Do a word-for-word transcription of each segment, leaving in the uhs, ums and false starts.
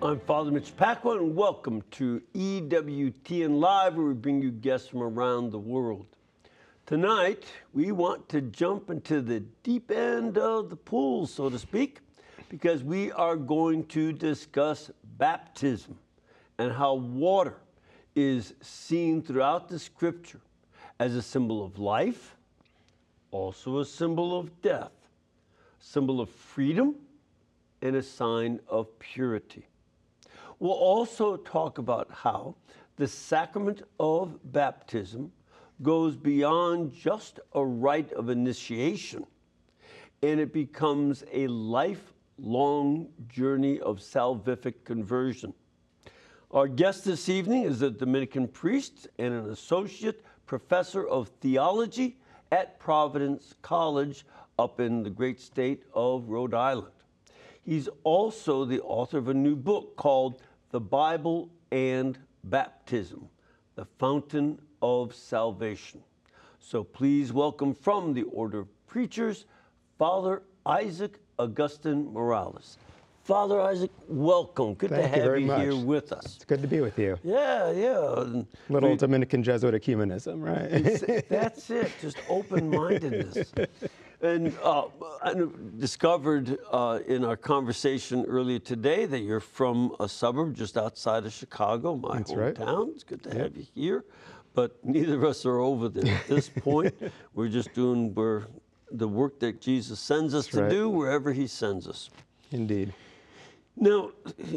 I'm Father Mitch Pacwa, and welcome to E W T N Live, where we bring you guests from around the world. Tonight, we want to jump into the deep end of the pool, so to speak, because we are going to discuss baptism and how water is seen throughout the scripture as a symbol of life, also a symbol of death, a symbol of freedom, and a sign of purity. We'll also talk about how the sacrament of baptism goes beyond just a rite of initiation, and it becomes a lifelong journey of salvific conversion. Our guest this evening is a Dominican priest and an associate professor of theology at Providence College up in the great state of Rhode Island. He's also the author of a new book called The Bible and Baptism, The Fountain of Salvation. So please welcome from the Order of Preachers, Father Isaac Augustine Morales. Father Isaac, welcome. Good Thank to have you, very you much. here with us. It's good to be with you. Yeah, yeah. And Little we- Dominican Jesuit ecumenism, right? It's- That's it, just open-mindedness. And uh, I discovered uh, in our conversation earlier today that you're from a suburb just outside of Chicago, my That's right. hometown. It's good to Yep. have you here, but neither of us are over there at this point. We're just doing we're, the work that Jesus sends us That's to right. do wherever he sends us. Indeed. Now,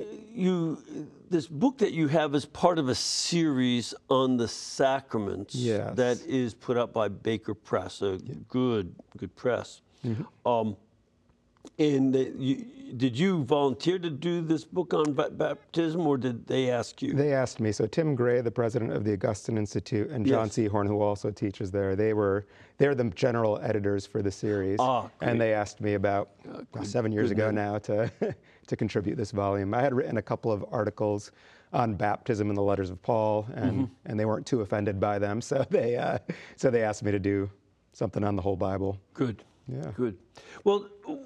you this book that you have is part of a series on the sacraments Yes. that is put up by Baker Press, a good good press. Mm-hmm. Um, and the, you, did you volunteer to do this book on ba- baptism, or did they ask you? They asked me. So Tim Gray, the president of the Augustine Institute, and John Yes. Seahorn, who also teaches there, they were they're the general editors for the series. Ah, great. And they asked me about uh, seven years good ago man. now to to contribute this volume. I had written a couple of articles on baptism in the letters of Paul, and, Mm-hmm. and they weren't too offended by them, so they uh, so they asked me to do something on the whole Bible. Good. Yeah. Good. Well,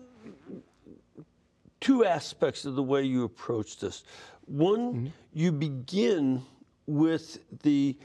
two aspects of the way you approach this. One, you begin with the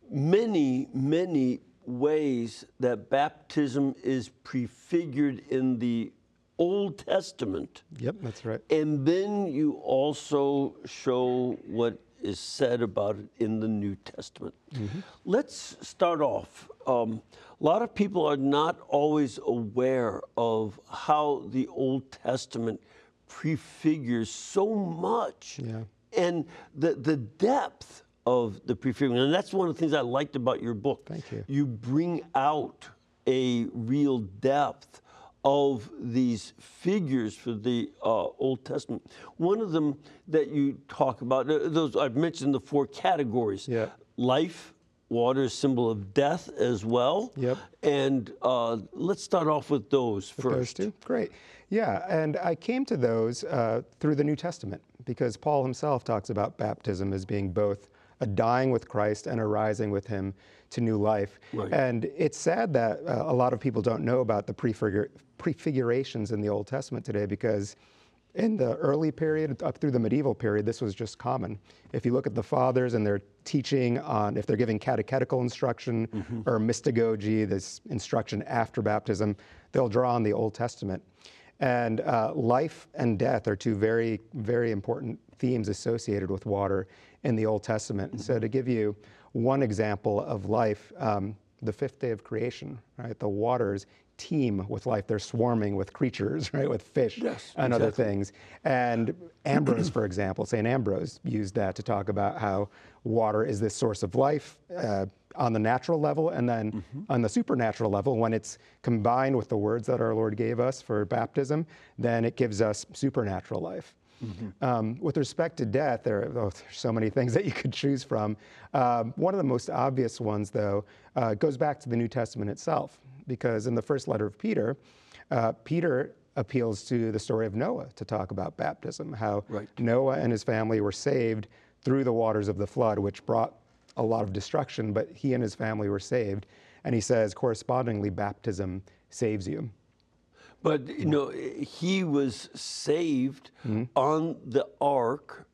many, many ways that baptism is prefigured in the Old Testament. Yep, that's right. And then you also show what is said about it in the New Testament. Let's start off. Um, a lot of people are not always aware of how the Old Testament prefigures so much, Yeah. and the the depth of the prefiguring. And that's one of the things I liked about your book. Thank you. You bring out a real depth of these figures for the uh, Old Testament. One of them that you talk about, uh, those I've mentioned the four categories. Yeah. Life, water, is symbol of death as well. Yep. And uh, let's start off with those first. Those two? Great. Yeah, and I came to those uh, through the New Testament because Paul himself talks about baptism as being both a dying with Christ and a rising with him to new life. Right. And it's sad that uh, a lot of people don't know about the prefigure, prefigurations in the Old Testament today because in the early period, up through the medieval period, this was just common. If you look at the fathers and they're teaching on, if they're giving catechetical instruction or mystagogy, this instruction after baptism, they'll draw on the Old Testament. And uh, life and death are two very, very important themes associated with water in the Old Testament. So to give you one example of life, um, the fifth day of creation, right? The waters teem with life. They're swarming with creatures, right? With fish Yes, and other exactly. things. And Ambrose, for example, Saint Ambrose used that to talk about how water is this source of life uh, on the natural level, and then Mm-hmm. on the supernatural level, when it's combined with the words that our Lord gave us for baptism, then it gives us supernatural life. Mm-hmm. Um, with respect to death, there, oh, there's so many things that you could choose from. Um, one of the most obvious ones, though, uh, goes back to the New Testament itself, because in the first letter of Peter, uh, Peter appeals to the story of Noah to talk about baptism, how Right. Noah and his family were saved through the waters of the flood, which brought a lot of destruction, but he and his family were saved. And he says, correspondingly, baptism saves you. But you know, he was saved on the ark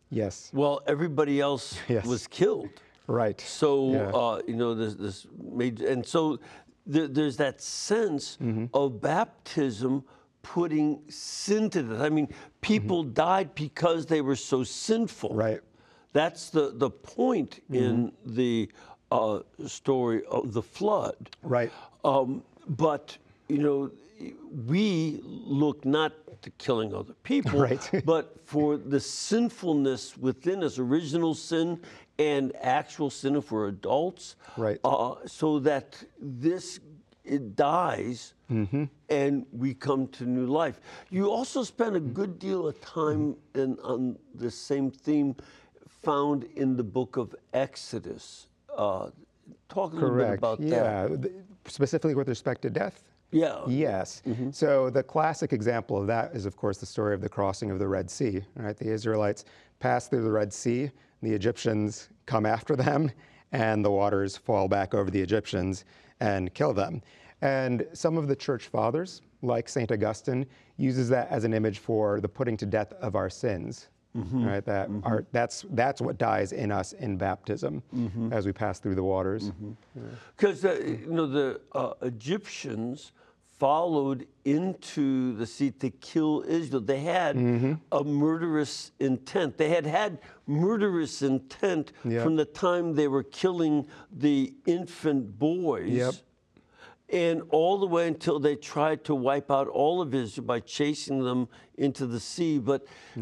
Yes. Well, everybody else Yes. was killed. Right. So, Yeah. uh, you know, this, this made, and so there, there's that sense Mm-hmm. of baptism putting sin to death. I mean, people died because they were so sinful. Mm-hmm. Right. That's the, the point in the uh, story of the flood. Right. Um, but, you know, we look not to killing other people, Right. but for the sinfulness within us, original sin and actual sin if we're adults, Right. uh, so that this it dies Mm-hmm. and we come to new life. You also spend a good deal of time in, on the same theme found in the book of Exodus. Uh, talk a little bit Correct. about that. Yeah. Th- Specifically with respect to death? Yeah. Yes. So the classic example of that is, of course, the story of the crossing of the Red Sea. Right? The Israelites pass through the Red Sea. The Egyptians come after them, and the waters fall back over the Egyptians and kill them. And some of the church fathers, like Saint Augustine, uses that as an image for the putting to death of our sins. Right? That our, that's that's what dies in us in baptism as we pass through the waters. Because uh, you know the uh, Egyptians followed into the sea to kill Israel. They had a murderous intent. They had had murderous intent Yep. from the time they were killing the infant boys. Yep. And all the way until they tried to wipe out all of Israel by chasing them into the sea. But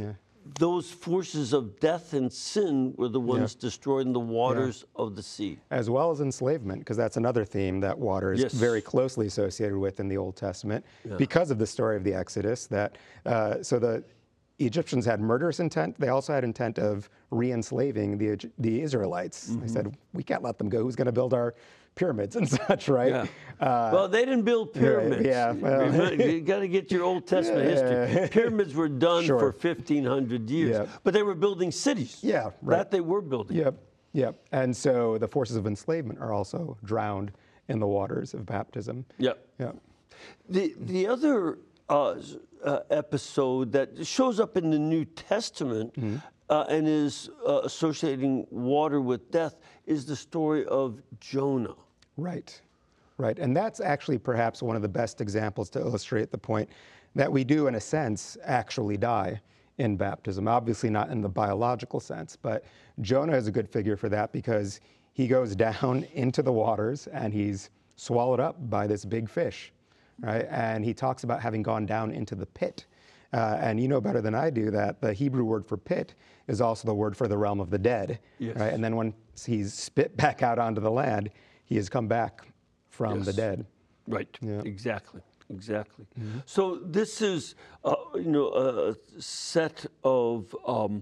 those forces of death and sin were the ones destroying the waters of the sea. As well as enslavement, because that's another theme that water is Yes. very closely associated with in the Old Testament, because of the story of the Exodus. That uh, so the Egyptians had murderous intent. They also had intent of re-enslaving the Egy- the Israelites. They said, "We can't let them go. Who's going to build our pyramids and such?" Right? Yeah. Uh, well, they didn't build pyramids. yeah, well- Remember, you got to get your Old Testament history. Pyramids were done Sure. for fifteen hundred years, Yeah. but they were building cities. Yeah, right. That they were building. Yep. Yep. And so the forces of enslavement are also drowned in the waters of baptism. Yep. Yep. The the other uh, s- uh, episode that shows up in the New Testament uh, and is uh, associating water with death is the story of Jonah. Right, right. And that's actually perhaps one of the best examples to illustrate the point that we do, in a sense, actually die in baptism. Obviously not in the biological sense, but Jonah is a good figure for that because he goes down into the waters and he's swallowed up by this big fish, right? And he talks about having gone down into the pit. Uh, and you know better than I do that the Hebrew word for pit is also the word for the realm of the dead, Yes. right? And then when he's spit back out onto the land, he has come back from the Yes. dead. Right. Yeah. Exactly. Exactly. So this is, uh, you know, a set of um,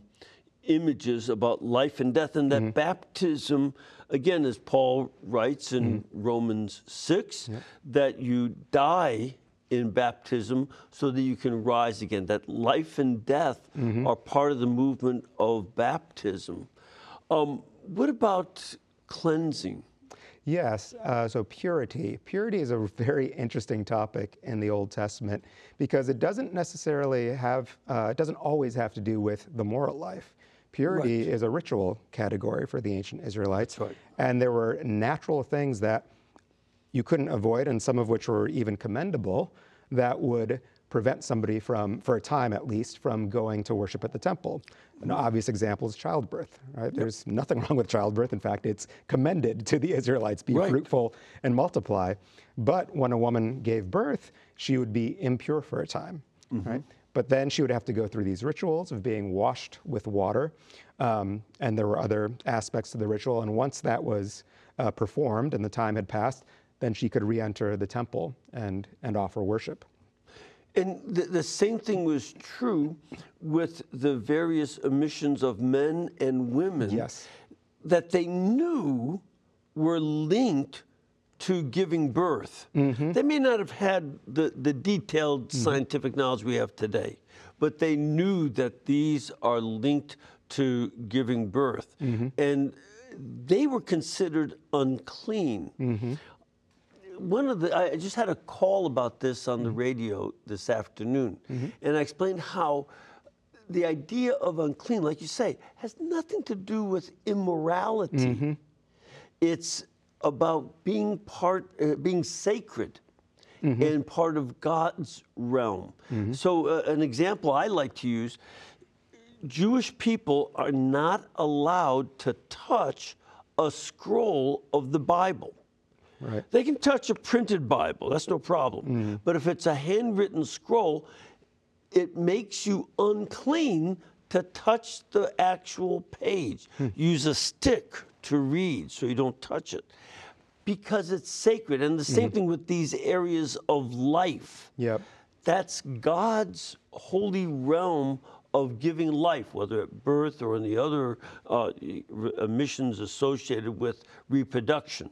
images about life and death, and that baptism, again, as Paul writes in Romans six, that you die in baptism so that you can rise again. That life and death are part of the movement of baptism. Um, what about cleansing? Yes, uh, so purity. Purity is a very interesting topic in the Old Testament because it doesn't necessarily have, uh, it doesn't always have to do with the moral life. Purity Right. is a ritual category for the ancient Israelites. That's right. And there were natural things that you couldn't avoid, and some of which were even commendable, that would prevent somebody from, for a time at least, from going to worship at the temple. An obvious example is childbirth, right? There's nothing wrong with childbirth. In fact, it's commended to the Israelites, be Right. fruitful and multiply. But when a woman gave birth, she would be impure for a time, right? But then she would have to go through these rituals of being washed with water. Um, and there were other aspects to the ritual. And once that was uh, performed and the time had passed, then she could re-enter the temple and, and offer worship. And the, the same thing was true with the various emissions of men and women Yes. that they knew were linked to giving birth. They may not have had the, the detailed scientific knowledge we have today, but they knew that these are linked to giving birth. And they were considered unclean. One of the, I just had a call about this on the radio this afternoon, and I explained how the idea of unclean, like you say, has nothing to do with immorality. Mm-hmm. It's about being part, uh, being sacred, mm-hmm. and part of God's realm. Mm-hmm. So, uh, an example I like to use: Jewish people are not allowed to touch a scroll of the Bible. Right. They can touch a printed Bible, that's no problem. Mm-hmm. But if it's a handwritten scroll, it makes you unclean to touch the actual page. Hmm. Use a stick to read so you don't touch it, because it's sacred. And the same mm-hmm. thing with these areas of life. Yep. That's God's holy realm of giving life, whether at birth or in the other uh, missions associated with reproduction.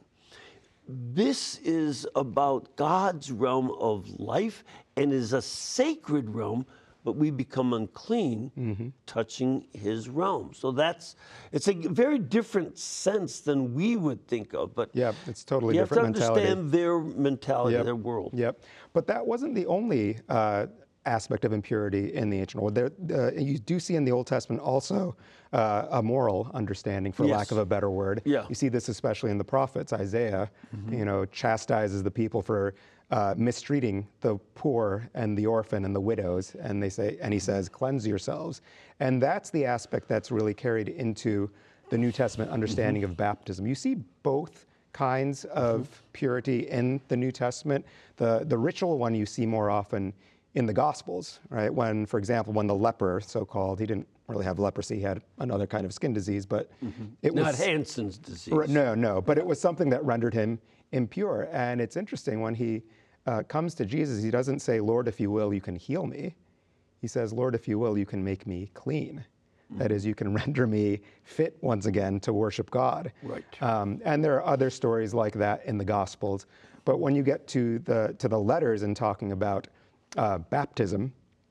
This is about God's realm of life and is a sacred realm, but we become unclean mm-hmm. touching his realm. So that's, it's a very different sense than we would think of. But yeah, it's totally you different mentality. You have to understand their mentality, yep. their world. Yep. But that wasn't the only uh, aspect of impurity in the ancient world. There, uh, you do see in the Old Testament also uh, a moral understanding, for yes. lack of a better word. Yeah. You see this especially in the prophets. Isaiah, mm-hmm. you know, chastises the people for uh, mistreating the poor and the orphan and the widows, and they say, and he says, "Cleanse yourselves." And that's the aspect that's really carried into the New Testament understanding mm-hmm. of baptism. You see both kinds of mm-hmm. purity in the New Testament. The the ritual one you see more often in the Gospels, right? When, for example, when the leper, so-called, he didn't really have leprosy, he had another kind of skin disease, but mm-hmm. it Not was... Not Hansen's disease. No, no, but it was something that rendered him impure. And it's interesting, when he uh, comes to Jesus, he doesn't say, "Lord, if you will, you can heal me." He says, "Lord, if you will, you can make me clean." Mm-hmm. That is, you can render me fit once again to worship God. Right. Um, and there are other stories like that in the Gospels. But when you get to the to the letters and talking about Uh, baptism,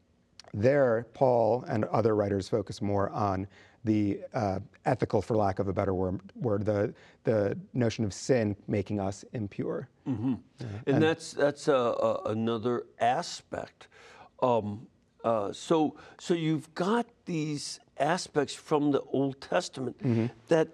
there Paul and other writers focus more on the uh, ethical, for lack of a better word, word the the notion of sin making us impure. Mm-hmm. Yeah. And, and that's that's uh, uh, another aspect. Um, uh, so so you've got these aspects from the Old Testament mm-hmm. that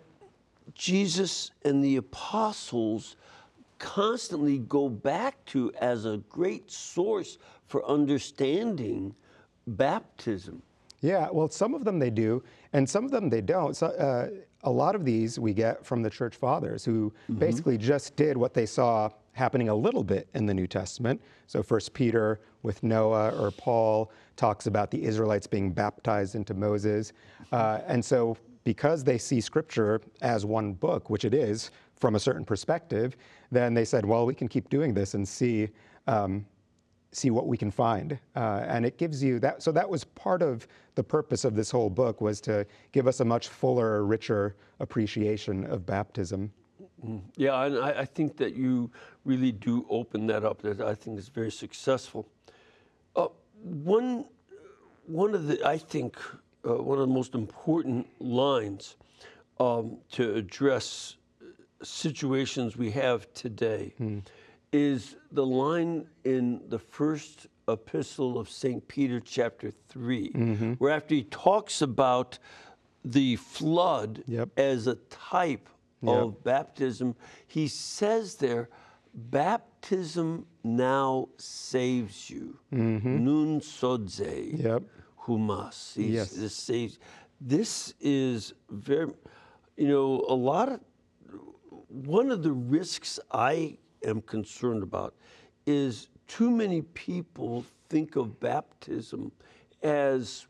Jesus and the apostles constantly go back to as a great source for understanding baptism. Yeah, well, some of them they do, and some of them they don't. So, uh, a lot of these we get from the church fathers, who mm-hmm. basically just did what they saw happening a little bit in the New Testament. So First Peter with Noah, or Paul talks about the Israelites being baptized into Moses. Uh, and so because they see Scripture as one book, which it is from a certain perspective, then they said, well, we can keep doing this and see um, see what we can find. Uh, and it gives you that. So that was part of the purpose of this whole book, was to give us a much fuller, richer appreciation of baptism. Mm-hmm. Yeah, and I, I think that you really do open that up. That I think is very successful. Uh, one, one of the, I think, uh, one of the most important lines um, to address situations we have today mm. is the line in the first epistle of Saint Peter, chapter three, mm-hmm. where after he talks about the flood yep. as a type yep. of baptism, he says there, baptism now saves you. Mm-hmm. Nun sodze yep. humas. Yes. This saves. This is very, you know, a lot of, one of the risks I am concerned about is too many people think of baptism as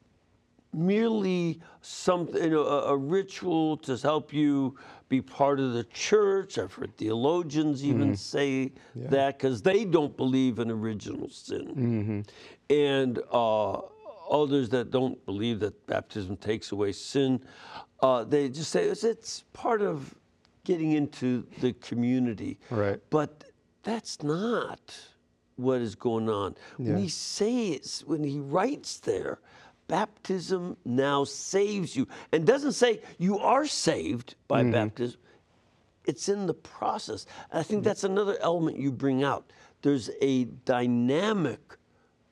merely something, you know, a, a ritual to help you be part of the church. I've heard theologians even mm. say yeah. that, because they don't believe in original sin. Mm-hmm. And uh, others that don't believe that baptism takes away sin, uh, they just say it's, it's part of getting into the community. Right. But that's not what is going on. Yeah. When he says, when he writes there, baptism now saves you, and doesn't say you are saved by mm-hmm. baptism. It's in the process. And I think that's another element you bring out. There's a dynamic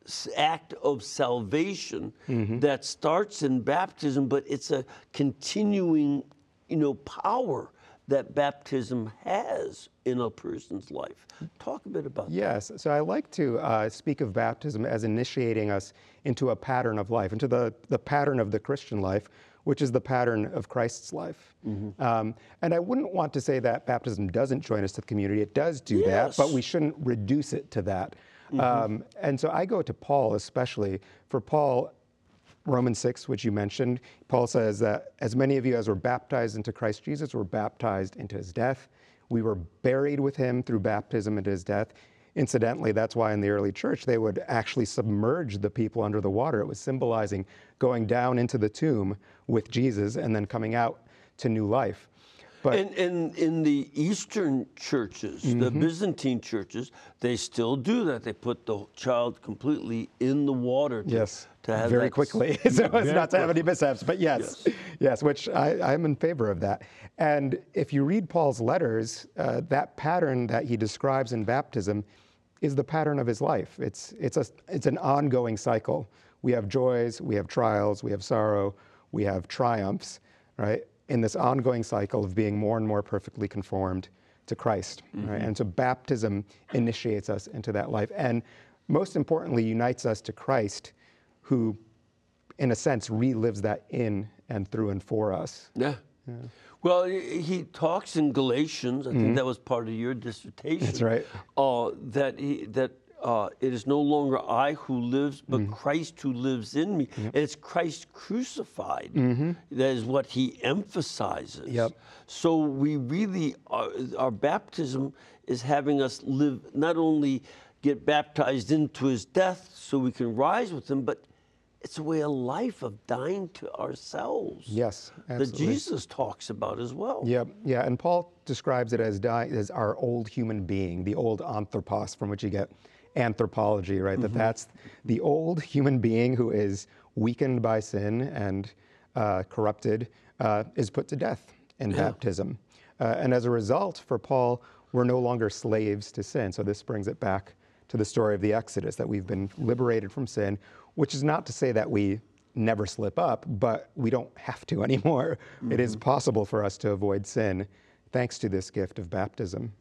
s- act of salvation Mm-hmm. that starts in baptism, but it's a continuing, you know, power that baptism has in a person's life. Talk a bit about that. Yes, so I like to uh, speak of baptism as initiating us into a pattern of life, into the, the pattern of the Christian life, which is the pattern of Christ's life. Um, and I wouldn't want to say that baptism doesn't join us to the community. It does do that, but Yes. we shouldn't reduce it to that. Um, and so I go to Paul especially. For Paul, Romans six, which you mentioned, Paul says that as many of you as were baptized into Christ Jesus were baptized into his death. We were buried with him through baptism into his death. Incidentally, that's why in the early church they would actually submerge the people under the water. It was symbolizing going down into the tomb with Jesus and then coming out to new life. But And, and in the Eastern churches, the Byzantine churches, they still do that. They put the child completely in the water to, yes, to have very that s- quickly, so as Very not to have any quickly. mishaps. But yes, Yes. yes, which I, I'm in favor of that. And if you read Paul's letters, uh, that pattern that he describes in baptism is the pattern of his life. It's it's a it's an ongoing cycle. We have joys, we have trials, we have sorrow, we have triumphs, right? In this ongoing cycle of being more and more perfectly conformed to Christ, right? And so baptism initiates us into that life, and most importantly, unites us to Christ, who, in a sense, relives that in and through and for us. Yeah. Well, he he talks in Galatians. I think that was part of your dissertation. Mm-hmm. That's right. Uh, that he, that uh, it is no longer I who lives, but Mm-hmm. Christ who lives in me, and it's Christ crucified. That is what he emphasizes. Mm-hmm. Yep. So we really are, our baptism is having us live, not only get baptized into his death so we can rise with him, but it's a way of life of dying to ourselves. Yes, That absolutely. Jesus talks about as well. Yep, yeah, and Paul describes it as dying as our old human being, the old anthropos, from which you get anthropology, right? That that's the old human being who is weakened by sin and uh, corrupted, uh, is put to death in baptism. Uh, and as a result, for Paul, we're no longer slaves to sin. So this brings it back to the story of the Exodus, that we've been liberated from sin, which is not to say that we never slip up, but we don't have to anymore. It is possible for us to avoid sin thanks to this gift of baptism.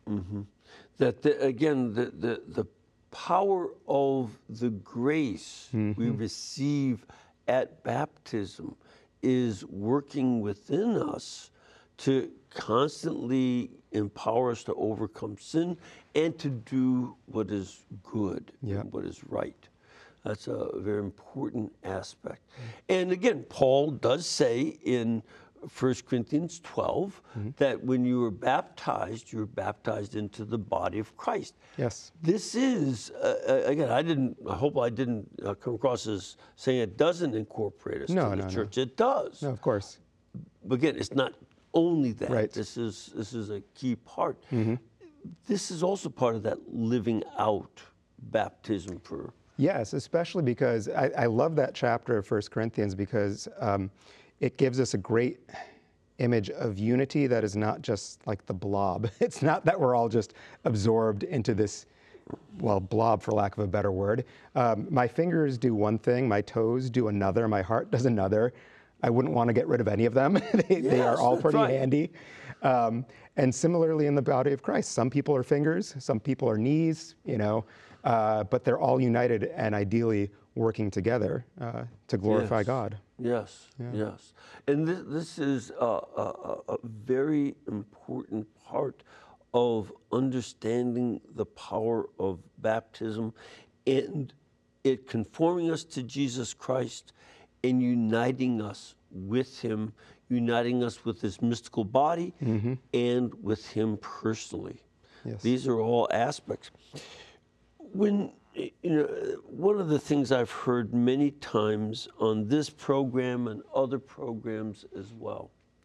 That the, again, the, the the power of the grace we receive at baptism is working within us to constantly empower us to overcome sin and to do what is good, Yeah. and what is right. That's a very important aspect. And again, Paul does say in First Corinthians twelve that when you were baptized, you were baptized into the body of Christ. Yes. This is, uh, uh, again, I didn't, I hope I didn't uh, come across as saying it doesn't incorporate us No, to the no, no. church. It does. No, of course. But again, it's not only that. Right. This is, this is a key part. This is also part of that living out baptism for. Yes, especially because I, I love that chapter of First Corinthians because um, it gives us a great image of unity that is not just like the blob. It's not that we're all just absorbed into this, well, blob for lack of a better word. Um, my fingers do one thing, my toes do another, my heart does another. I wouldn't want to get rid of any of them. they, they are Yes, all that's pretty right. handy. Um, and similarly in the body of Christ, some people are fingers, some people are knees, you know, uh, but they're all united and ideally working together uh, to glorify Yes. God. Yes, yes. And this, this is a, a, a very important part of understanding the power of baptism and it conforming us to Jesus Christ and uniting us with him, uniting us with his mystical body and with him personally. Yes. These are all aspects. When, you know, one of the things I've heard many times on this program and other programs as well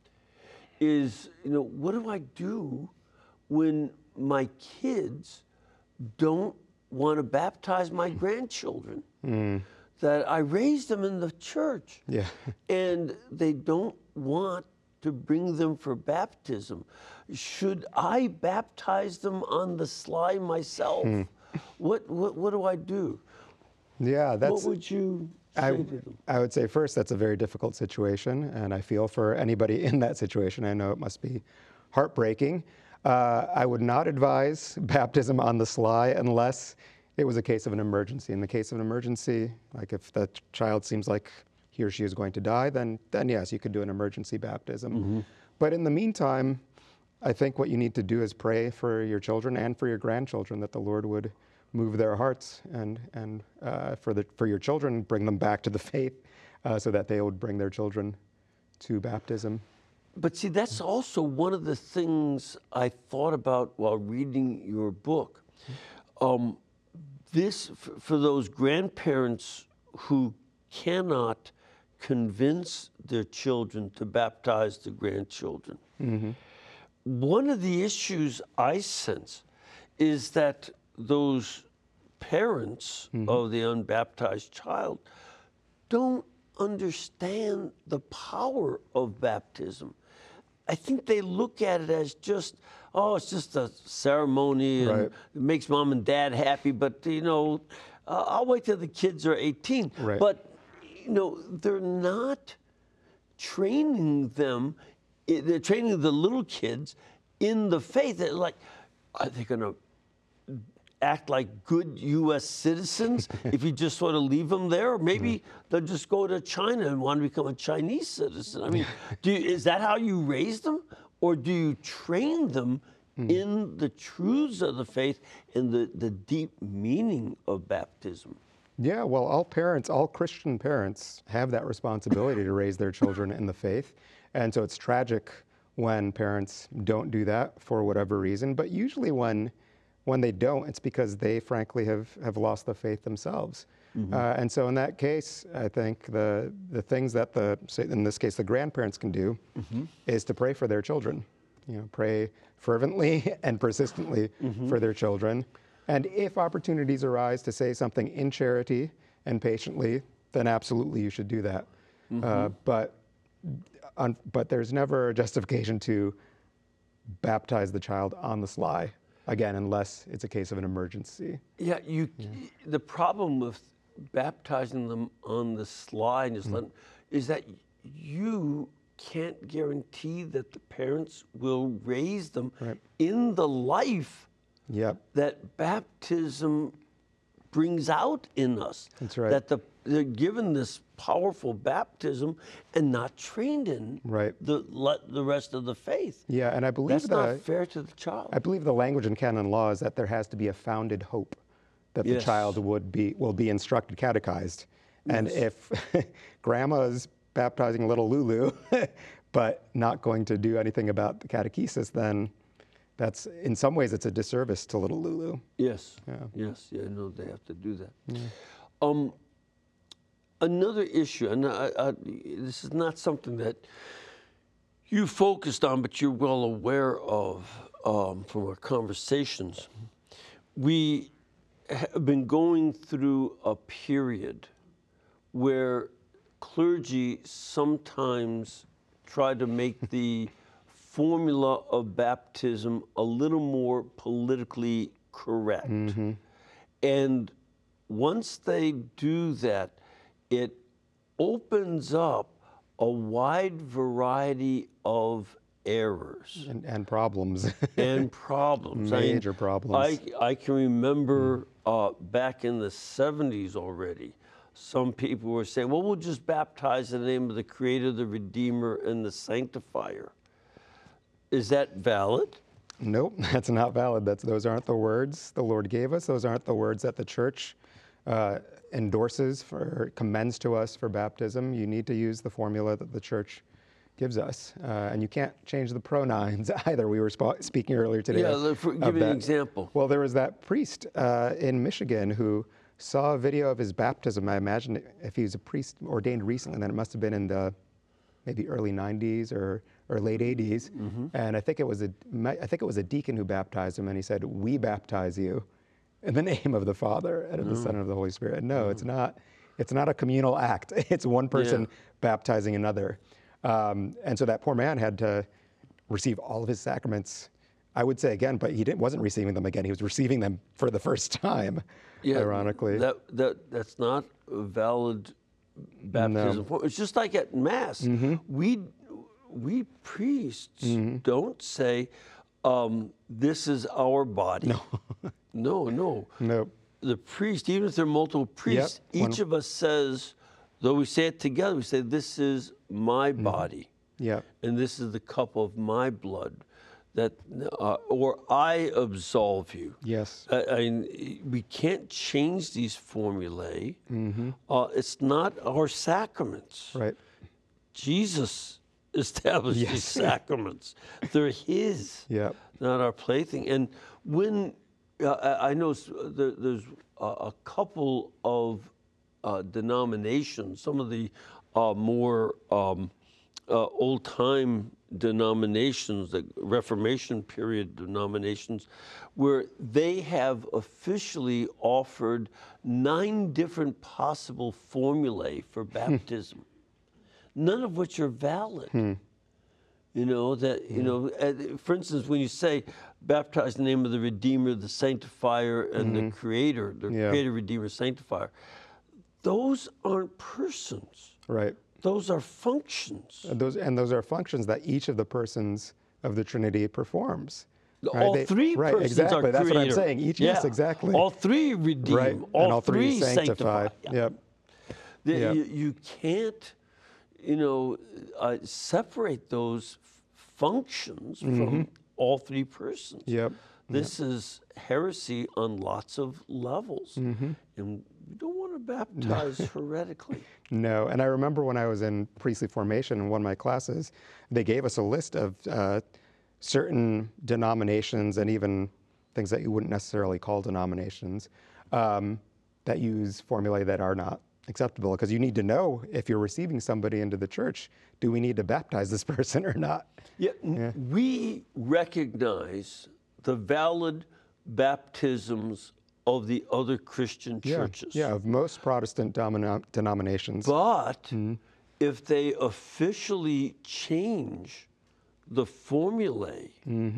is, you know, what do I do when my kids don't want to baptize my grandchildren? That I raised them in the church Yeah. and they don't want to bring them for baptism. Should I baptize them on the sly myself? What, what, what do I do? Yeah, that's. what would you say I, to them? I would say first, that's a very difficult situation, and I feel for anybody in that situation. I know it must be heartbreaking. Uh, I would not advise baptism on the sly unless it was a case of an emergency. In the case of an emergency, like if the ch- child seems like he or she is going to die, then, then yes, you could do an emergency baptism. Mm-hmm. But in the meantime, I think what you need to do is pray for your children and for your grandchildren that the Lord would move their hearts and, and uh, for, the, for your children, bring them back to the faith uh, so that they would bring their children to baptism. But see, that's also one of the things I thought about while reading your book. Um, this, f- for those grandparents who cannot convince their children to baptize the grandchildren, Mm-hmm. one of the issues I sense is that those parents Mm-hmm. of the unbaptized child don't understand the power of baptism. I think they look at it as just, oh, it's just a ceremony and Right. it makes mom and dad happy, but, you know, uh, I'll wait till the kids are eighteen. Right. But, you know, they're not training them, i- they're training the little kids in the faith. They're like, are they going to act like good U S citizens if you just sort of leave them there? Or maybe they'll just go to China and want to become a Chinese citizen. I mean, do you, is that how you raise them? Or do you train them in the truths of the faith and the, the deep meaning of baptism? Yeah, well, all parents, all Christian parents have that responsibility to raise their children in the faith. And so it's tragic when parents don't do that for whatever reason. But usually when when they don't, it's because they frankly have, have lost the faith themselves. Mm-hmm. Uh, and so in that case, I think the the things that the, say in this case, the grandparents can do Mm-hmm. is to pray for their children. You know, pray fervently and persistently Mm-hmm. for their children. And if opportunities arise to say something in charity and patiently, then absolutely you should do that. Mm-hmm. Uh, but un, but there's never a justification to baptize the child on the sly, again, unless it's a case of an emergency. Yeah, you. The problem with baptizing them on the sly and just letting, is that you can't guarantee that the parents will raise them Right. in the life Yep. that baptism brings out in us. That's right. That the, they're given this powerful baptism and not trained in Right. the le- the rest of the faith. Yeah, and I believe That's the not fair to the child. I believe the language in canon law is that there has to be a founded hope that the Yes. child would be will be instructed, catechized. And if grandma's baptizing little Lulu, but not going to do anything about the catechesis, then that's in some ways it's a disservice to little Lulu. Yes. Yeah. Yes. Yeah. No, they have to do that. Um, another issue, and I, I, this is not something that you focused on, but you're well aware of um, from our conversations. We have been going through a period where clergy sometimes try to make the formula of baptism a little more politically correct. And once they do that, it opens up a wide variety of errors And, and problems. and problems. I mean, Major problems. I, I can remember uh, back in the seventies already, some people were saying, well, we'll just baptize in the name of the Creator, the Redeemer, and the Sanctifier. Is that valid? Nope, that's not valid. That's, those aren't the words the Lord gave us. Those aren't the words that the church uh, endorses for, commends to us for baptism. You need to use the formula that the church gives us. Uh, and you can't change the pronouns either. We were sp- speaking earlier today. Yeah, let- for- of give me an that. example. Well, there was that priest uh, in Michigan who saw a video of his baptism. I imagine if he was a priest ordained recently, then it must have been in the maybe early nineties or, or late eighties. Mm-hmm. And I think it was a I think it was a deacon who baptized him, and he said, "We baptize you in the name of the Father and of the Son and of the Holy Spirit." And no, it's not. It's not a communal act. It's one person Yeah. baptizing another. Um, and so that poor man had to receive all of his sacraments I would say again, but he didn't, wasn't receiving them again. He was receiving them for the first time, ironically. That, that, that's not a valid baptism form. It's just like at Mass. Mm-hmm. We, we priests Mm-hmm. don't say, um, this is our body. No. no, no. Nope. The priest, even if there are multiple priests, Yep. each of us says, though we say it together, we say, this is my body. Yeah. And this is the cup of my blood, that, uh, or I absolve you. Yes. I, I, we can't change these formulae. Mm-hmm. Uh, it's not our sacraments. Right. Jesus established Yes. these sacraments. They're His, Yeah. not our plaything. And when uh, I I know s- there, there's a, a couple of uh, denominations, some of the uh, more um, uh, old-time denominations, the Reformation period denominations, where they have officially offered nine different possible formulae for baptism, none of which are valid. You know, that, you know, uh, for instance, when you say baptize in the name of the Redeemer, the Sanctifier, and the Creator, the Yeah. Creator, Redeemer, Sanctifier, those aren't persons. Right. Those are functions. And those and those are functions that each of the persons of the Trinity performs. right? All They- three right, persons exactly. are That's what I'm creator. saying. Each, yes, exactly. All three redeem. right. All, and all three, sanctify. sanctify. Yeah. Yep. The- Yep. you, you can't, you know, uh, separate those f- functions from all three persons. Mm-hmm. Yep. This is heresy on lots of levels, Mm-hmm. and we don't want to baptize heretically. No, and I remember when I was in priestly formation in one of my classes, they gave us a list of uh, certain denominations and even things that you wouldn't necessarily call denominations um, that use formulae that are not acceptable, because you need to know if you're receiving somebody into the church, do we need to baptize this person or not? Yeah, n- we recognize the valid baptisms of the other Christian churches. Yeah, of most Protestant domino- denominations. But if they officially change the formulae,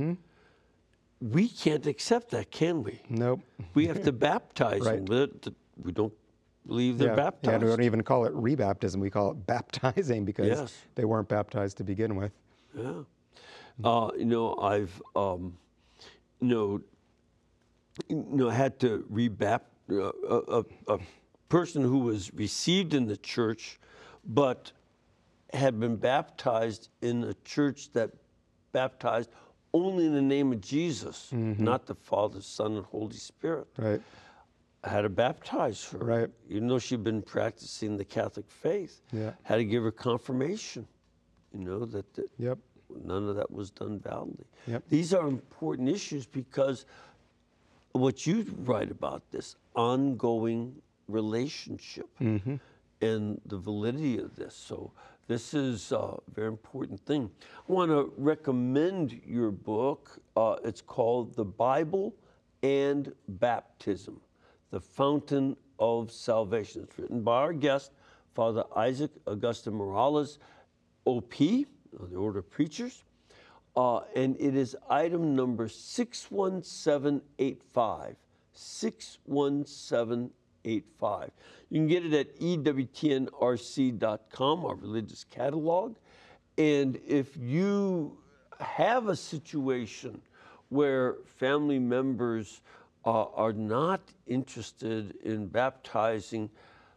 we can't accept that, can we? Nope. We have to baptize Right. them. But th- we don't believe they're yeah, baptized. Yeah, we don't even call it rebaptism. We call it baptizing because Yes. they weren't baptized to begin with. Yeah. Uh, you know, I've, um, you know, you know, had to rebaptize uh, a, a, a person who was received in the church, but had been baptized in a church that baptized only in the name of Jesus, not the Father, Son, and Holy Spirit. Right. I had to baptize her, Right. even though she'd been practicing the Catholic faith. Yeah. Had to give her confirmation, you know, that, that Yep. none of that was done validly. Yep. These are important issues because what you write about, this ongoing relationship Mm-hmm. and the validity of this. So this is a very important thing. I want to recommend your book. Uh, it's called The Bible and Baptism, The Fountain of Salvation. It's written by our guest, Father Isaac Augusta Morales, O P, of the Order of Preachers. Uh, and it is item number six one seven eight five, six one seven eight five. You can get it at E W T N R C dot com, our religious catalog. And if you have a situation where family members uh, are not interested in baptizing,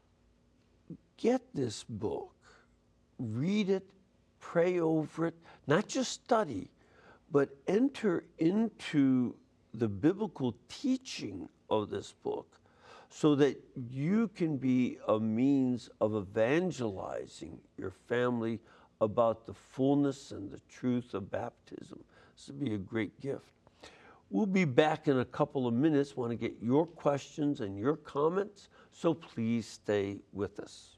get this book, read it, pray over it, not just study, but enter into the biblical teaching of this book so that you can be a means of evangelizing your family about the fullness and the truth of baptism. This would be a great gift. We'll be back in a couple of minutes. Want to get your questions and your comments, so please stay with us.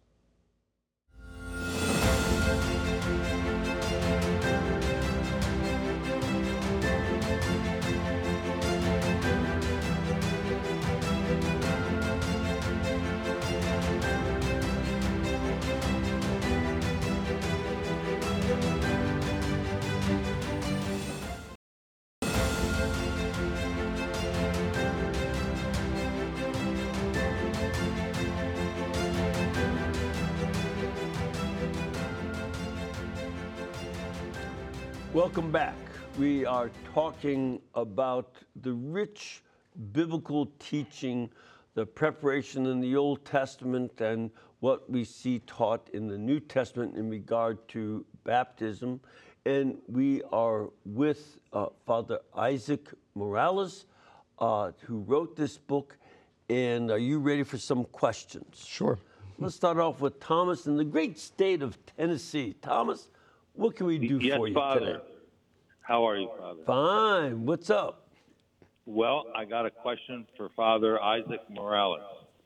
Welcome back. We are talking about the rich biblical teaching, the preparation in the Old Testament, and what we see taught in the New Testament in regard to baptism. And we are with uh, Father Isaac Morales, uh, who wrote this book. And are you ready for some questions? Sure. Let's start off with Thomas in the great state of Tennessee. Thomas, what can we do Yes, for you Father. today? How are you, Father? Fine. What's up? Well, I got a question for Father Isaac Morales.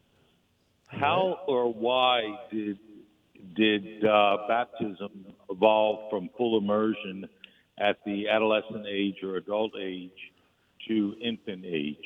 How or why did did uh, baptism evolve from full immersion at the adolescent age or adult age to infant age?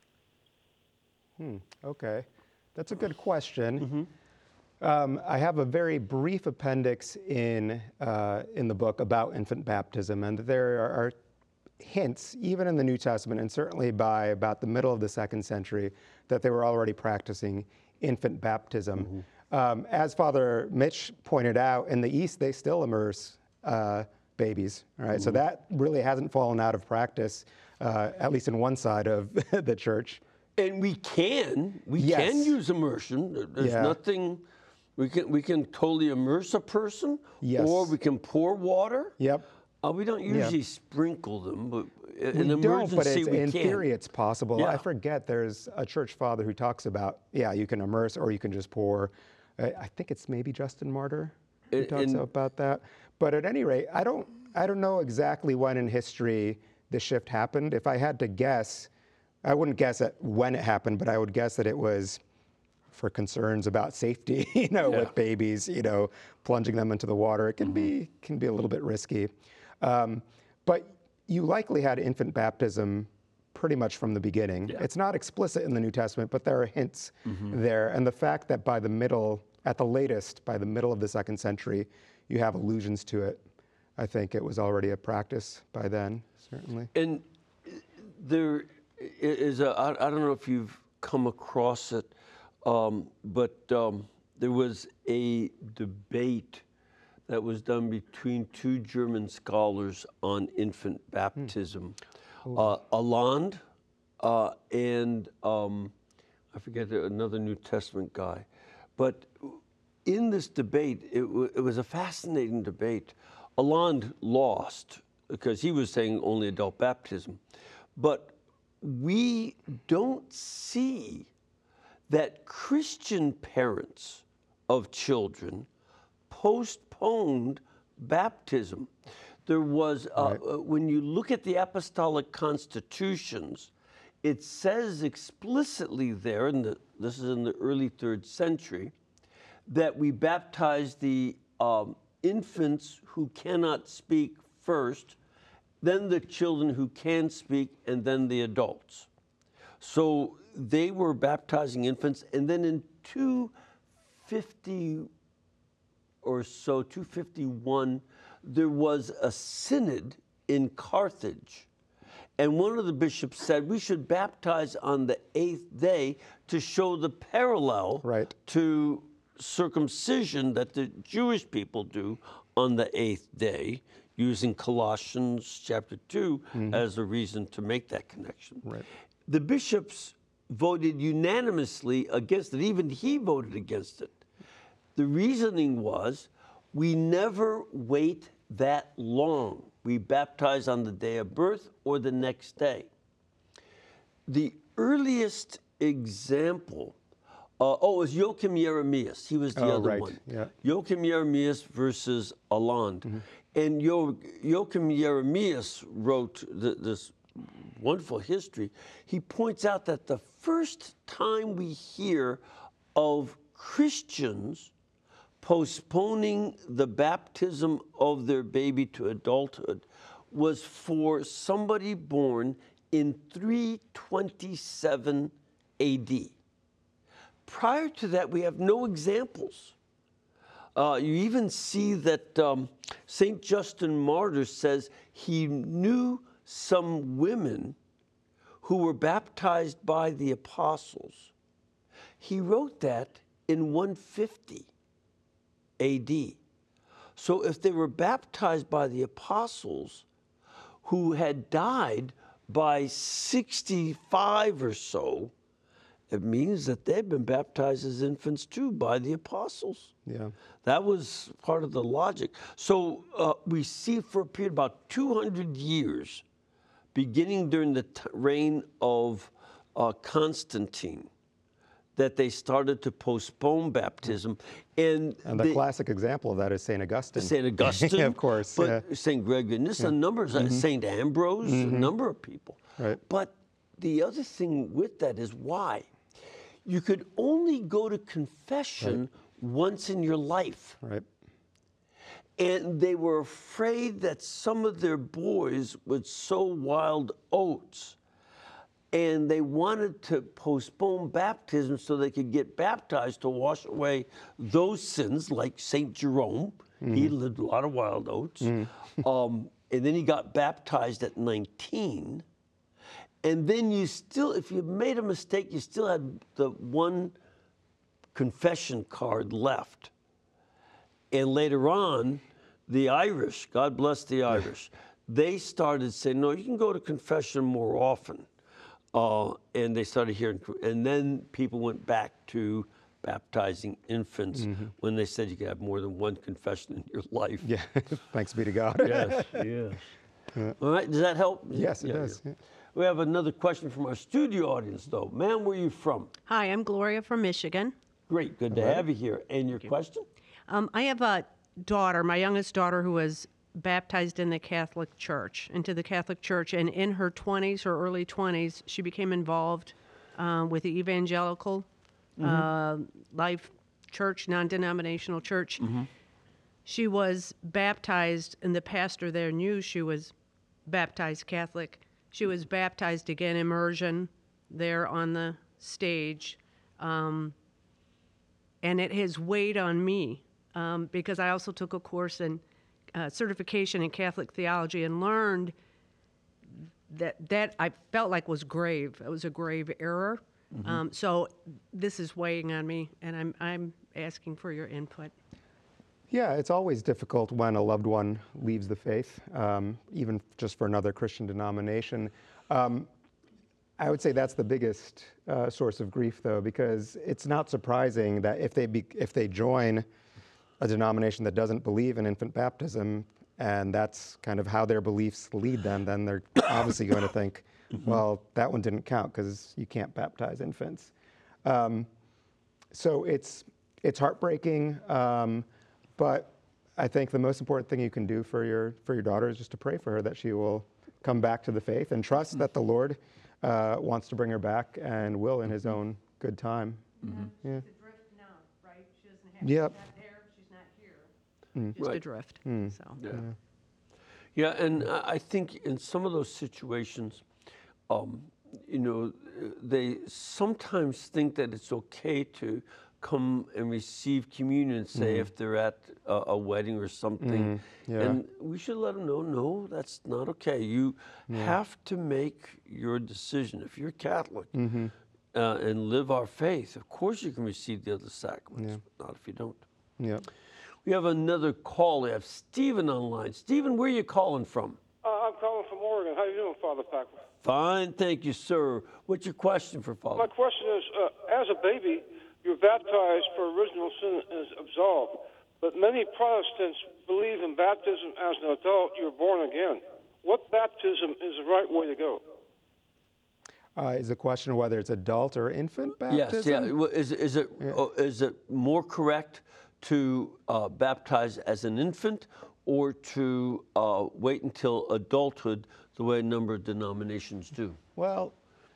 Hmm, okay, that's a good question. Mm-hmm. Um, I have a very brief appendix in uh, in the book about infant baptism, and there are hints, even in the New Testament, and certainly by about the middle of the second century, that they were already practicing infant baptism. Mm-hmm. Um, as Father Mitch pointed out, in the East, they still immerse uh, babies. All right, mm-hmm. So that really hasn't fallen out of practice, uh, at least in one side of the church. And we can, we Yes. can use immersion. There's Yeah. nothing, we can we can totally immerse a person, Yes. or we can pour water. Yep. Uh, we don't usually Yep. sprinkle them, but in We emergency don't, but it's, we in can. theory it's possible. Yeah. I forget there's a church father who talks about, yeah, you can immerse or you can just pour. Uh, I think it's maybe Justin Martyr who And- talks and- about that. But at any rate, I don't, I don't know exactly when in history the shift happened. If I had to guess, I wouldn't guess at when it happened, but I would guess that it was for concerns about safety, you know, Yeah. with babies, you know, plunging them into the water. It can be can be a little bit risky. Um, but you likely had infant baptism pretty much from the beginning. Yeah. It's not explicit in the New Testament, but there are hints there. And the fact that by the middle, at the latest, by the middle of the second century, you have allusions to it, I think it was already a practice by then, certainly. And there is a, I, I don't know if you've come across it, um, but um, there was a debate that was done between two German scholars on infant baptism. Hmm. Uh, Alland uh, and um, I forget another New Testament guy. But in this debate, it, w- it was a fascinating debate. Alland lost because he was saying only adult baptism. But we don't see that Christian parents of children postponed baptism. There was, uh, Right. uh, when you look at the apostolic constitutions, it says explicitly there, in the, this is in the early third century, that we baptize the um, infants who cannot speak first, then the children who can speak, and then the adults. So they were baptizing infants, and then in two fifty or so, two fifty-one, there was a synod in Carthage. And one of the bishops said we should baptize on the eighth day to show the parallel Right. to circumcision that the Jewish people do on the eighth day, using Colossians chapter two mm-hmm. as a reason to make that connection. Right. The bishops voted unanimously against it. Even he voted against it. The reasoning was we never wait that long. We baptize on the day of birth or the next day. The earliest example, uh, oh, it was Joachim Jeremias. He was the Oh, other right. one. Yeah. Joachim Jeremias versus Alland. Mm-hmm. And jo- Joachim Jeremias wrote th- this wonderful history. He points out that the first time we hear of Christians postponing the baptism of their baby to adulthood was for somebody born in three twenty-seven A D. Prior to that, we have no examples. Uh, you even see that um, Saint Justin Martyr says he knew some women who were baptized by the apostles. He wrote that in one fifty A D. So if they were baptized by the apostles, who had died by sixty-five or so, it means that they've been baptized as infants too by the apostles. Yeah. That was part of the logic. So uh, we see for a period about two hundred years, beginning during the t- reign of uh, Constantine, that they started to postpone baptism. And, And the, classic example of that is Saint Augustine. Saint Augustine, of course. but yeah. Saint Gregory, and this yeah. a number, mm-hmm. Saint Ambrose, mm-hmm. a number of people. Right. But the other thing with that is why? You could only go to confession right. once in your life. Right. And they were afraid that some of their boys would sow wild oats. And they wanted to postpone baptism so they could get baptized to wash away those sins, like Saint Jerome. Mm-hmm. He lived a lot of wild oats. Mm-hmm. um, and then he got baptized at nineteen. And then you still, if you made a mistake, you still had the one confession card left. And later on, the Irish, God bless the Irish, they started saying, no, you can go to confession more often. Uh, and they started hearing, and then people went back to baptizing infants mm-hmm. when they said you could have more than one confession in your life. Yeah, thanks be to God. Yes, yes. Yeah. All right, does that help? Yes, it yeah, does. Yeah. We have another question from our studio audience, though. Ma'am, where are you from? Hi, I'm Gloria from Michigan. Great, good to right. have you here. And your Thank question? You. Um, I have a daughter, my youngest daughter, who was baptized in the Catholic Church, into the Catholic Church, and in her twenties, her early twenties, she became involved um, with the evangelical mm-hmm. uh, life church, non-denominational church. Mm-hmm. She was baptized, and the pastor there knew she was baptized Catholic. She was baptized again, immersion, there on the stage. Um, and it has weighed on me um, because I also took a course in uh, certification in Catholic theology and learned that that I felt like was grave. It was a grave error. Mm-hmm. Um, so this is weighing on me, and I'm I'm asking for your input. Yeah, it's always difficult when a loved one leaves the faith, um, even just for another Christian denomination. Um, I would say that's the biggest uh, source of grief, though, because it's not surprising that if they be, if they join a denomination that doesn't believe in infant baptism, and that's kind of how their beliefs lead them, then they're obviously going to think, mm-hmm. well, that one didn't count because you can't baptize infants. Um, so it's it's heartbreaking. Um, But I think the most important thing you can do for your for your daughter is just to pray for her that she will come back to the faith and trust that the Lord uh, wants to bring her back and will in His own good time. Mm-hmm. Yeah. She's adrift now, right? She doesn't have. Yep. She's not there. She's not here. Mm. Just Right. adrift. Mm. So. Yeah. yeah. Yeah, and I I think in some of those situations, um, you know, they sometimes think that it's okay to come and receive communion, say, Mm. if they're at a, a wedding or something. Mm, yeah. And we should let them know, no, that's not okay. You Yeah. have to make your decision. If you're Catholic Mm-hmm. uh, and live our faith, of course you can receive the other sacraments, Yeah. but not if you don't. Yeah. We have another call. We have Stephen online. Stephen, where are you calling from? Uh, I'm calling from Oregon. How you doing, Father Packer? Fine, thank you, sir. What's your question for Father? My question is, uh, as a baby, you're baptized for original sin is absolved. But many Protestants believe in baptism as an adult, you're born again. What baptism is the right way to go? Uh, is the question whether it's adult or infant baptism? Yes, yeah. Well, Is, is, it, Yeah. uh, is it more correct to uh, baptize as an infant or to uh, wait until adulthood the way a number of denominations do? Well,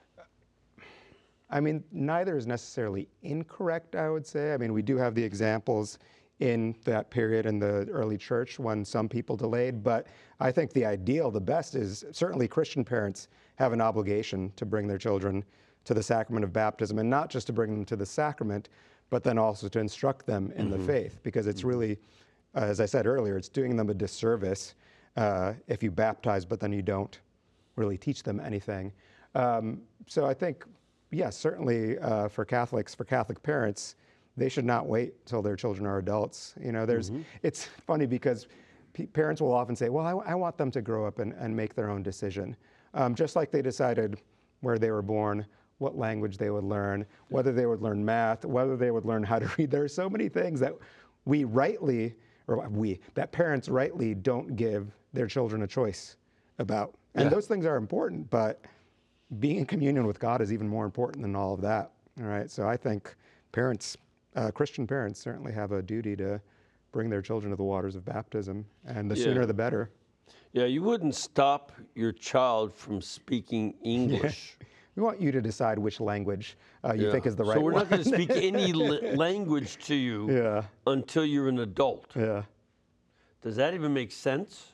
I mean, neither is necessarily incorrect, I would say. I mean, we do have the examples in that period in the early church when some people delayed, but I think the ideal, the best is certainly Christian parents have an obligation to bring their children to the sacrament of baptism, and not just to bring them to the sacrament, but then also to instruct them in mm-hmm. the faith, because it's really, uh, as I said earlier, it's doing them a disservice uh, if you baptize, but then you don't really teach them anything. Um, so I think, yes, certainly uh, for Catholics, for Catholic parents, they should not wait till their children are adults. You know, there's, mm-hmm. it's funny because p- parents will often say, well, I, I want them to grow up and, and make their own decision. Um, just like they decided where they were born, what language they would learn, whether they would learn math, whether they would learn how to read. There are so many things that we rightly, or we, that parents rightly don't give their children a choice about. And Yeah. those things are important, but being in communion with God is even more important than all of that. All right. So I think parents, uh, Christian parents, certainly have a duty to bring their children to the waters of baptism, and the Yeah. sooner the better. Yeah, you wouldn't stop your child from speaking English. We want you to decide which language uh, you Yeah. think is the right So we're one. not going to speak any la- language to you Yeah. until you're an adult. Yeah. Does that even make sense?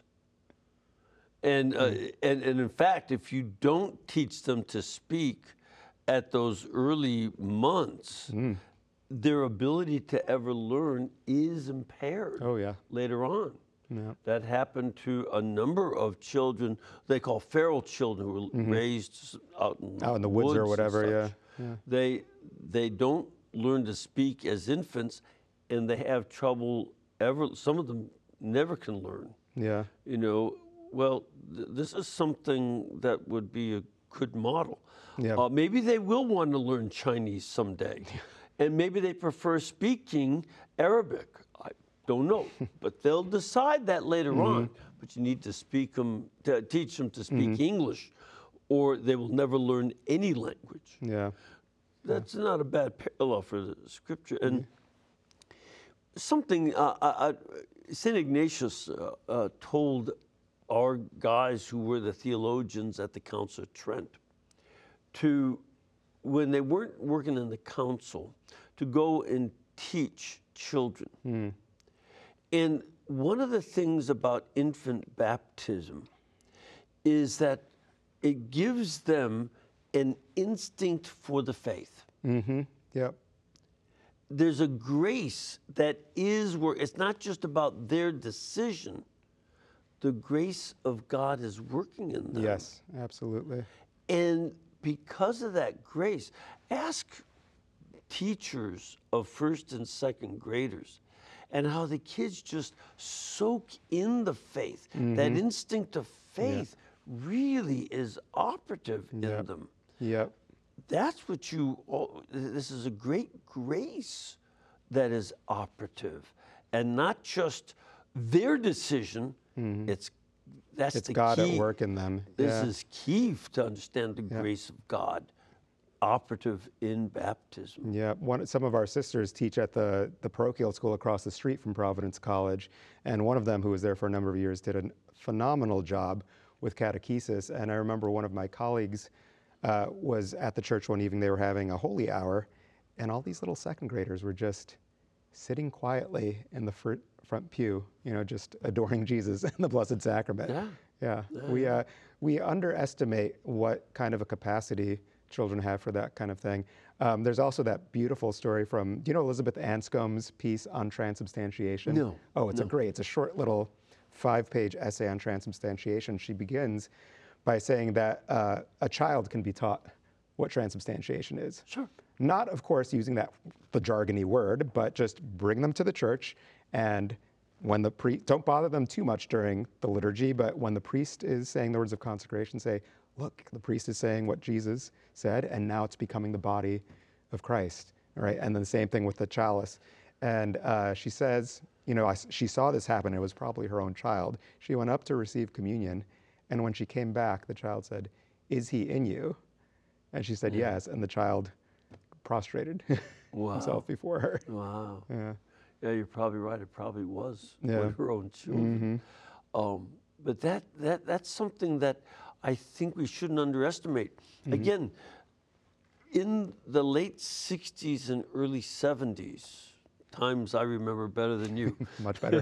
And, uh, Mm. and and in fact, if you don't teach them to speak at those early months, Mm. their ability to ever learn is impaired Oh, yeah. later on. Yeah. That happened to a number of children they call feral children who were raised out in, Mm-hmm. Out in the woods or and whatever, yeah, such. yeah. They they don't learn to speak as infants, and they have trouble ever. Some of them never can learn. Yeah. You know, well, th- this is something that would be a good model. Yeah. Uh, maybe they will want to learn Chinese someday, and maybe they prefer speaking Arabic. I don't know, but they'll decide that later on. But you need to speak them, to teach them to speak English, or they will never learn any language. Yeah. That's not a bad parallel for the scripture. And something uh, I, I, Saint Ignatius uh, uh, told our guys who were the theologians at the Council of Trent to, when they weren't working in the council, to go and teach children. And one of the things about infant baptism is that it gives them an instinct for the faith. Mm-hmm. Yep. There's a grace that is where it's not just about their decision. The grace of God is working in them. Yes, absolutely. And because of that grace, ask teachers of first and second graders and how the kids just soak in the faith. That instinct of faith really is operative in Yep. them. Yep. That's what you, oh, this is a great grace that is operative and not just their decision. It's, that's It's the God key. at work in them. This Yeah. is key to understand the grace of God, operative in baptism. Yeah, one, some of our sisters teach at the, the parochial school across the street from Providence College, and one of them, who was there for a number of years, did a phenomenal job with catechesis. And I remember one of my colleagues uh, was at the church one evening. They were having a holy hour, and all these little second graders were just sitting quietly in the fr- front pew, you know, just adoring Jesus and the Blessed Sacrament. Yeah. Yeah, we uh, we underestimate what kind of a capacity children have for that kind of thing. Um, there's also that beautiful story from, do you know Elizabeth Anscombe's piece on transubstantiation? No, Oh, it's a great, it's a short little five-page essay on transubstantiation. She begins by saying that uh, a child can be taught what transubstantiation is. Sure. Not, of course, using that the jargony word, but just bring them to the church, and when the priest, don't bother them too much during the liturgy, but when the priest is saying the words of consecration, say, look, the priest is saying what Jesus said, and now it's becoming the body of Christ, all right? And then the same thing with the chalice. And uh, she says, you know, I, she saw this happen. It was probably her own child. She went up to receive communion, and when she came back, the child said, "Is he in you?" And she said, yes, and the child prostrated Wow. himself before her. Wow. Yeah. Yeah, you're probably right. It probably was one Yeah. of her own children. Um, but that, that that's something that I think we shouldn't underestimate. Again, in the late sixties and early seventies, times I remember better than you. Much better.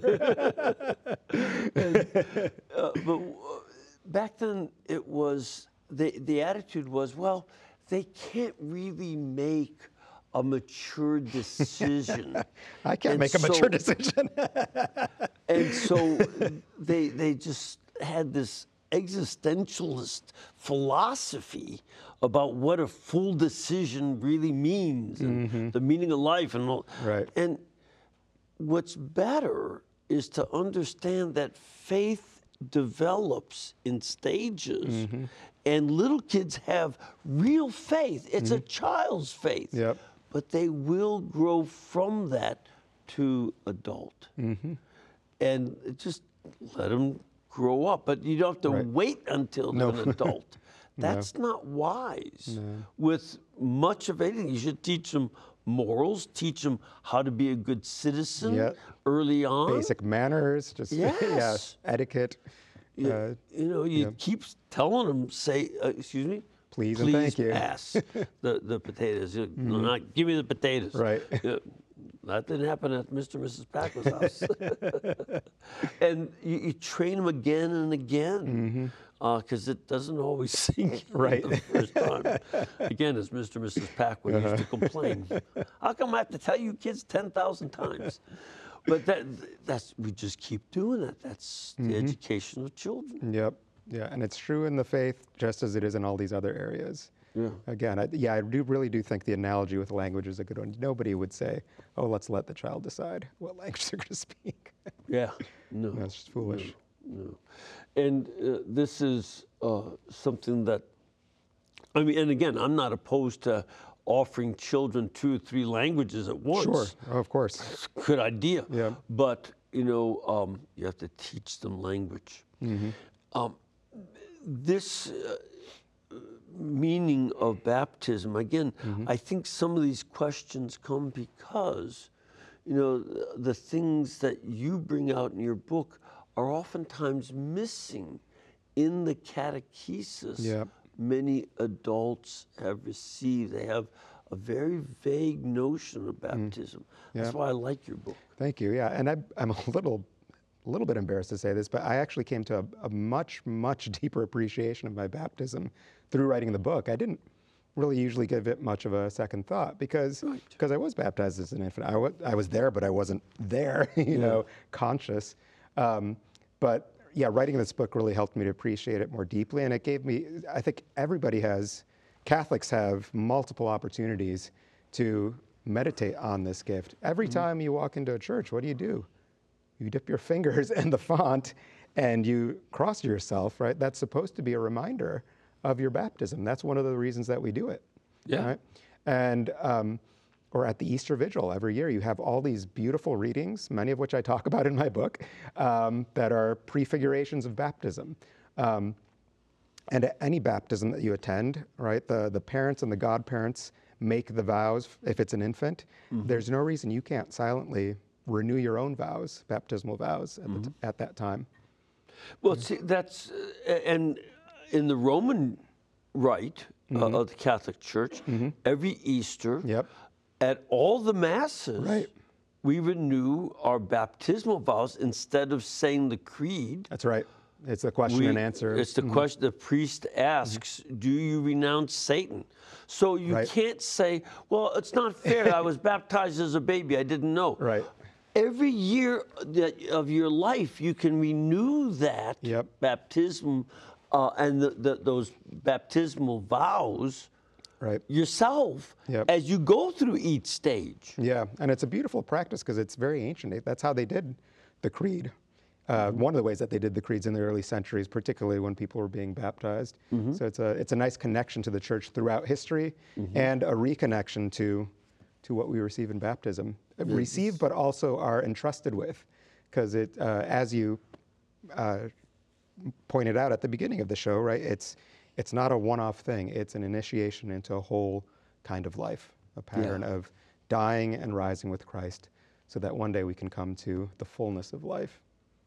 Uh, but uh, back then, it was the the attitude was, well, they can't really make a mature decision. I can't And make a mature so- decision. And so they they just had this existentialist philosophy about what a full decision really means and the meaning of life and all. Right. And what's better is to understand that faith develops in stages, and little kids have real faith. It's a child's faith, Yep. but they will grow from that to adult. And it just let them grow up. But you don't have to Right. wait until they're No. an adult. That's not wise. With much of anything, you should teach them morals, teach them how to be a good citizen Yeah. early on. Basic manners, just yeah, Yes. etiquette. You, uh, you know, you keep telling them, say, uh, excuse me? Please and thank you." pass the, the potatoes. You- not, give me the potatoes. Right. Yeah, that didn't happen at Mister and Missus Packer's house. And you, you train them again and again because it doesn't always sink in Right. the first time. Again, as Mister and Missus Packer used to complain, how come I have to tell you kids ten thousand times? But that, that's we just keep doing it. That's the education of children. Yep. Yeah, and it's true in the faith just as it is in all these other areas. Yeah. Again, I, yeah, I do really do think the analogy with language is a good one. Nobody would say, "Oh, let's let the child decide what language they're going to speak." Yeah. No. That's just foolish. No. And uh, this is uh, something that, I mean, and again, I'm not opposed to offering children two or three languages at once. Sure, oh, of course. It's a good idea. Yeah. But, you know, um, you have to teach them language. Um, this uh, meaning of baptism, again, I think some of these questions come because, you know, the, the things that you bring out in your book are oftentimes missing in the catechesis Yeah. many adults have received. They have a very vague notion of baptism. That's Yeah. why I like your book. Thank you. Yeah, and I, I'm a little, a little bit embarrassed to say this, but I actually came to a, a much, much deeper appreciation of my baptism through writing the book. I didn't really usually give it much of a second thought because because I was baptized as an infant. I was I was there, but I wasn't there, you know, conscious. Um, but yeah, writing this book really helped me to appreciate it more deeply, and it gave me. I think everybody has, Catholics have multiple opportunities to meditate on this gift. Every time you walk into a church, what do you do? You dip your fingers in the font and you cross yourself, right? That's supposed to be a reminder of your baptism. That's one of the reasons that we do it. Yeah. Right? And, um, or at the Easter Vigil every year, you have all these beautiful readings, many of which I talk about in my book, um, that are prefigurations of baptism. Um, and at any baptism that you attend, right, the, the parents and the godparents make the vows if it's an infant. There's no reason you can't silently renew your own vows, baptismal vows, at, the t- at that time. Well, see, that's, uh, and in the Roman rite uh, of the Catholic Church, every Easter, Yep. at all the masses, Right. we renew our baptismal vows instead of saying the creed. That's right. It's a question we- and answer. It's the question the priest asks, do you renounce Satan? So you Right. can't say, well, it's not fair. I was baptized as a baby. I didn't know. Right. Every year that of your life, you can renew that Yep. baptism uh, and the, the, those baptismal vows Right. yourself Yep. as you go through each stage. Yeah, and it's a beautiful practice because it's very ancient. That's how they did the creed. Uh, One of the ways that they did the creeds in the early centuries, particularly when people were being baptized. So it's a it's a nice connection to the church throughout history, and a reconnection to to what we receive in baptism, receive but also are entrusted with, because it uh, as you uh, pointed out at the beginning of the show, right? It's it's not a one-off thing. It's an initiation into a whole kind of life, a pattern of dying and rising with Christ, so that one day we can come to the fullness of life.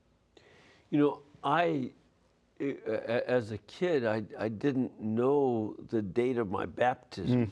You know, I, uh, a- as a kid, I, I didn't know the date of my baptism.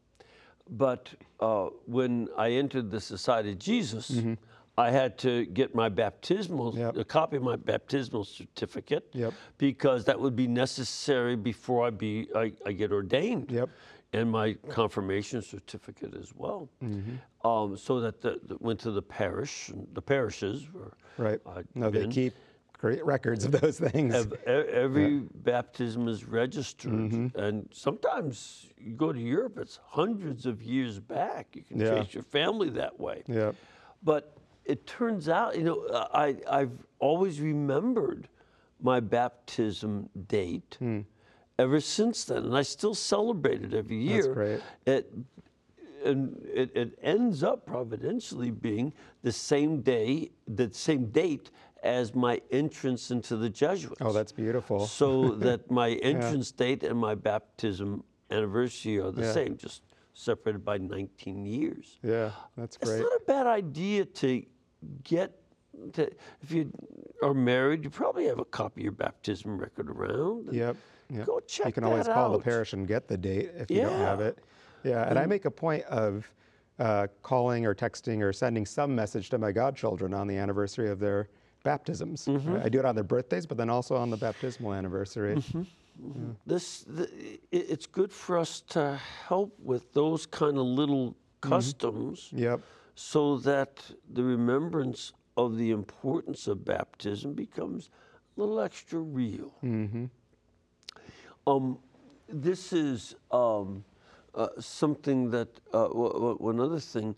But uh, when I entered the Society of Jesus, I had to get my baptismal, Yep. a copy of my baptismal certificate, Yep. because that would be necessary before I be I, I get ordained. Yep. And my confirmation certificate as well. Um, so that the, the, went to the parish, and the parishes where Right. I'd No, they been. keep great records of those things. Ev- e- Every baptism is registered, Mm-hmm. and sometimes you go to Europe, it's hundreds of years back. You can Yeah. trace your family that way. Yeah. But it turns out, you know, I, I've always remembered my baptism date ever since then, and I still celebrate it every year. That's great. It, and it, it ends up providentially being the same day, the same date as my entrance into the Jesuits. Oh, that's beautiful. So that my entrance date and my baptism anniversary are the Yeah. same, just separated by nineteen years. Yeah, that's It's great. not a bad idea to get to, if you are married, you probably have a copy of your baptism record around. and Yep. yep. Go check You can always that call the out. parish and get the date if you don't have Yeah. it. Yeah, and I make a point of uh, calling or texting or sending some message to my godchildren on the anniversary of their baptisms. Mm-hmm. I do it on their birthdays, but then also on the baptismal anniversary. Mm-hmm. This, the, it, it's good for us to help with those kind of little customs Yep. so that the remembrance of the importance of baptism becomes a little extra real. Mm-hmm. Um, this is um, uh, something that, uh, w- w- one other thing,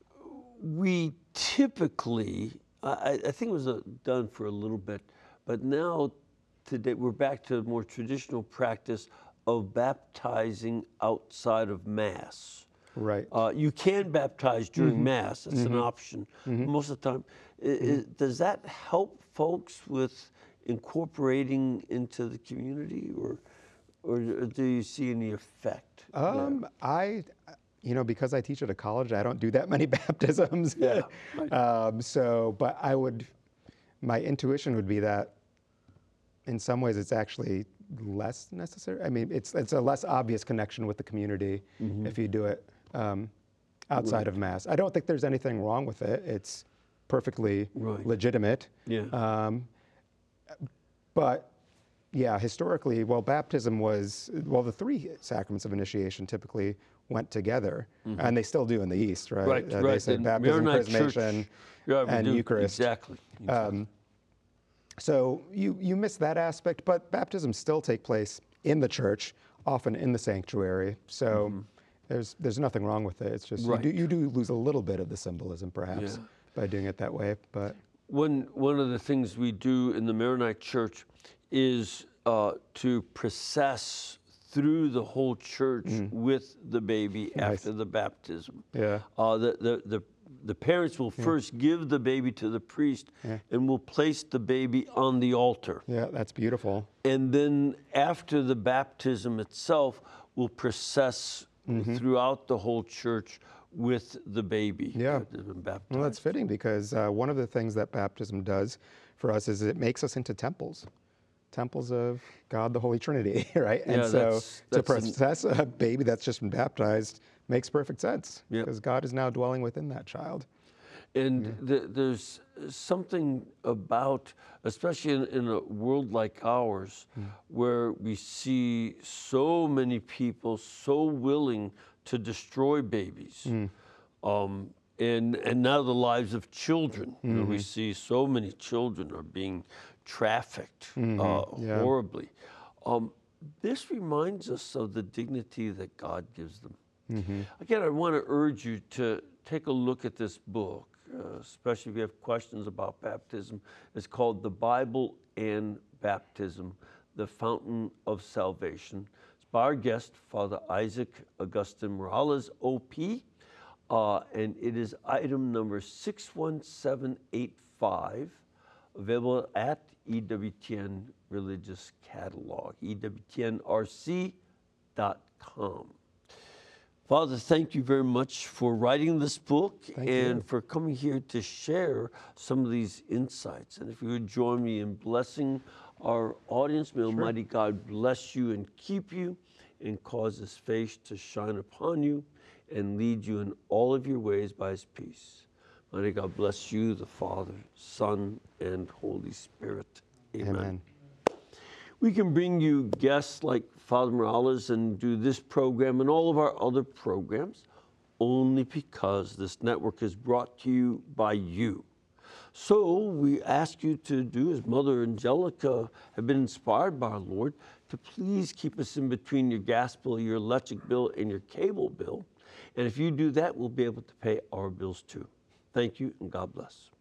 we typically, I, I think it was uh done for a little bit, but now today we're back to a more traditional practice of baptizing outside of Mass. Right. Uh, you can baptize during Mass, it's an option most of the time. I- I- does that help folks with incorporating into the community, or, or do you see any effect? there? Um, I, you know, because I teach at a college, I don't do that many baptisms. Yeah, right. um, so, but I would, my intuition would be that in some ways it's actually less necessary. I mean, it's it's a less obvious connection with the community if you do it um, outside of Mass. I don't think there's anything wrong with it. It's perfectly Right. legitimate. Yeah. Um, but yeah, historically, well, baptism was, well, the three sacraments of initiation typically went together, and they still do in the East, right? Right, Uh, right. They say the baptism, Maronite Church- chrismation, Yeah, we and do, Eucharist. Exactly. exactly. Um, so you, you miss that aspect, but baptisms still take place in the church, often in the sanctuary. So there's there's nothing wrong with it. It's just Right. you, do, you do lose a little bit of the symbolism, perhaps, Yeah. by doing it that way. But One, one of the things we do in the Maronite Church is uh, to process through the whole church with the baby after the baptism. yeah, Uh, the, the, the, the parents will first give the baby to the priest and will place the baby on the altar. yeah, that's beautiful. And then after the baptism itself, we'll process throughout the whole church with the baby Yeah. that has been baptized. Well, that's fitting because uh, one of the things that baptism does for us is it makes us into temples, temples of God, the Holy Trinity, right? And Yeah, so that's- to that's an- process a baby that's just been baptized makes perfect sense Yep. because God is now dwelling within that child. And th- there's something about, especially in, in a world like ours, where we see so many people so willing to destroy babies. Um, and, and now the lives of children. You know, we see so many children are being trafficked uh, Yeah. horribly. Um, this reminds us of the dignity that God gives them. Again, I want to urge you to take a look at this book, uh, especially if you have questions about baptism. It's called The Bible and Baptism, The Fountain of Salvation. It's by our guest, Father Isaac Augustine Morales, O P, uh, and it is item number six one seven eight five, available at E W T N Religious Catalog, E W T N R C dot com. Father, thank you very much for writing this book Thank and you. for coming here to share some of these insights. And if you would join me in blessing our audience, may Almighty God bless you and keep you and cause His face to shine upon you and lead you in all of your ways by His peace. Mighty God bless you, the Father, Son, and Holy Spirit. Amen. Amen. We can bring you guests like Father Morales and do this program and all of our other programs only because this network is brought to you by you. So we ask you to do as Mother Angelica have been inspired by our Lord, to please keep us in between your gas bill, your electric bill, and your cable bill. And if you do that, we'll be able to pay our bills too. Thank you, and God bless.